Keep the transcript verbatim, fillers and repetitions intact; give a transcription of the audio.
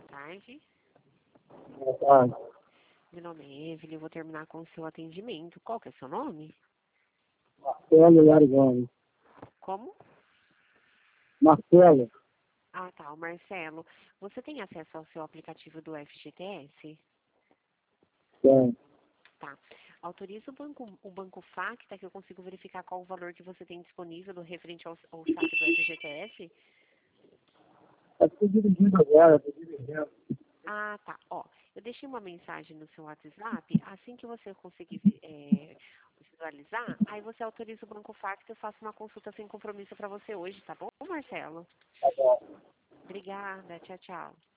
Boa tarde. Boa tarde. Meu nome é Evelyn, eu vou terminar com o seu atendimento. Qual que é o seu nome? Marcelo Larigoni. Como? Marcelo. Ah, tá, o Marcelo. Você tem acesso ao seu aplicativo do F G T S? Tem. Tá. Autoriza o banco, o banco Facta, que eu consigo verificar qual o valor que você tem disponível do referente ao, ao saque do F G T S? Está tudo dirigindo agora, estou dirigindo. Ah, tá. Ó, eu deixei uma mensagem no seu WhatsApp. Assim que você conseguir é, visualizar, aí você autoriza o banco Facta e eu faço uma consulta sem compromisso para você hoje, tá bom, Marcelo? Tá bom. Obrigada. Tchau, tchau.